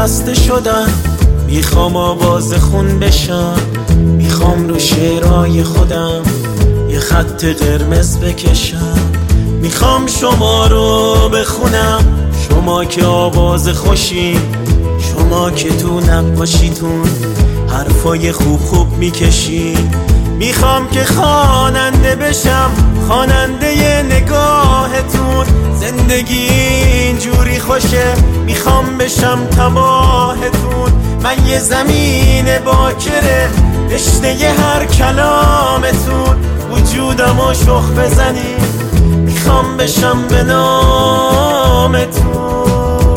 خسته شدم، میخوام آواز خون بشم، میخوام رو شعرهای خودم یه خط قرمز بکشم، میخوام شما رو بخونم، شما که آواز خوشی، شما که تو نقاشیتون حرفای خوب خوب میکشی. میخوام که خواننده بشم، خواننده نگاهتون، زندگی اینجوری خوشه، میخوام بشم تباهتون. من یه زمین باکره، تشنه هر کلامتون، وجودمو شخ بزنی، میخوام بشم به نامتون.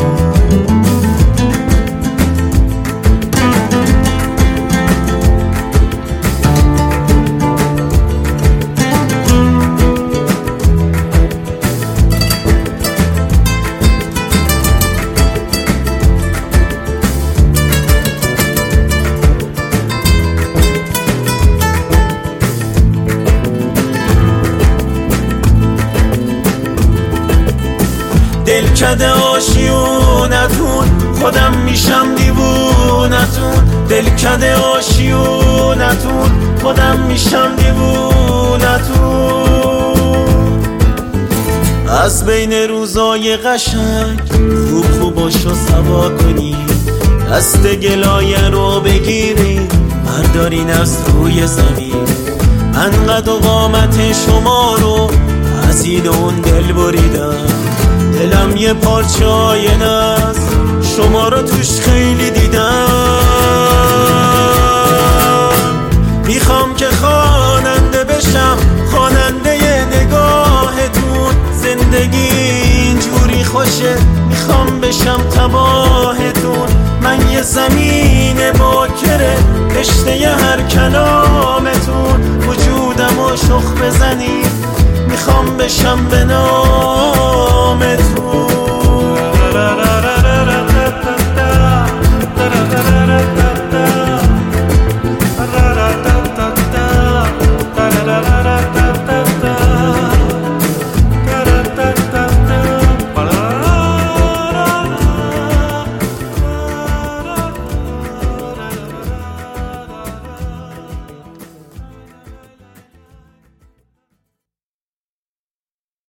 دلکده آشیونتون، خودم میشم دیوونتون، دلکده آشیونتون، خودم میشم دیوونتون. از بین روزای قشنگ خوب خوباشو سوا کنی، دست گلایه رو بگیری بردارین از روی زمین. من قد و قامت شما رو از این اون دل بریدم، دلم یه پارچه آینه است، شما رو توش خیلی دیدم. میخوام که خواننده بشم، خواننده نگاهتون، زندگی اینجوری خوشه، میخوام بشم تباهتون. من یه زمین باکره، تشنه هر کلامتون، وجودمو شخ بزنی، میخوام بشم به نامتون.